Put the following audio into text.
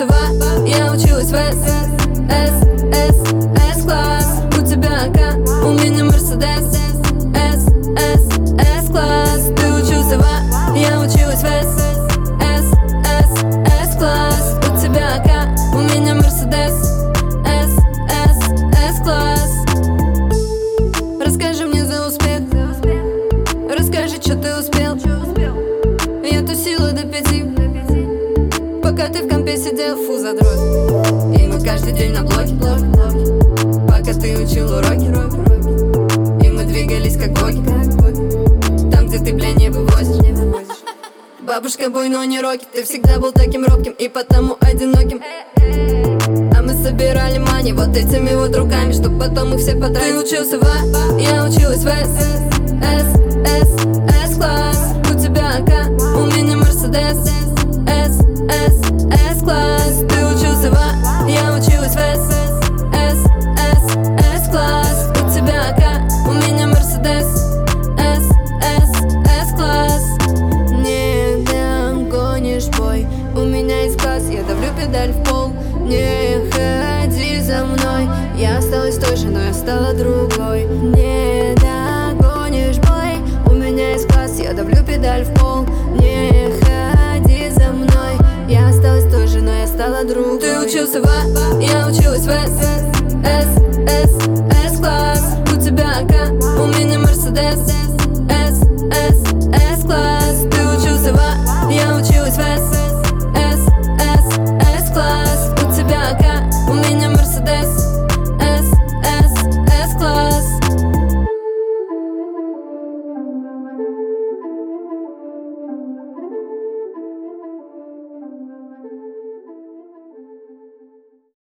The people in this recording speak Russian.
учился в А, я училась в С-класс. У тебя АК, у меня Мерседес. С-класс. Ты учился в А, я училась в С-класс. У тебя АК, у меня Мерседес. С-класс. Расскажи мне за успех, расскажи, что ты успел. Я тусила до 5, пока ты в компе сидел, фу, задрот. И мы каждый день на блоке, пока ты учил уроки. И мы двигались как боги, там, где ты, бля, не вывозишь. Бабушка бой, но не рокет. Ты всегда был таким робким и потому одиноким. А мы собирали мани вот этими вот руками, чтоб потом их все потратить. Ты учился в А, я училась в С-класс. У тебя АК, у меня Мерседес. С-класс. Ты учился в А, я училась в С-класс. У тебя АК, у меня Мерседес. С-класс. Не догонишь бой, у меня есть класс. Я давлю педаль в пол. Не ходи за мной, я осталась той же, но я стала другой. Не догонишь бой, у меня есть класс. Я давлю педаль в пол. Не ходи за мной, я осталась той же, но я стала другой. Ты учился в А, я училась в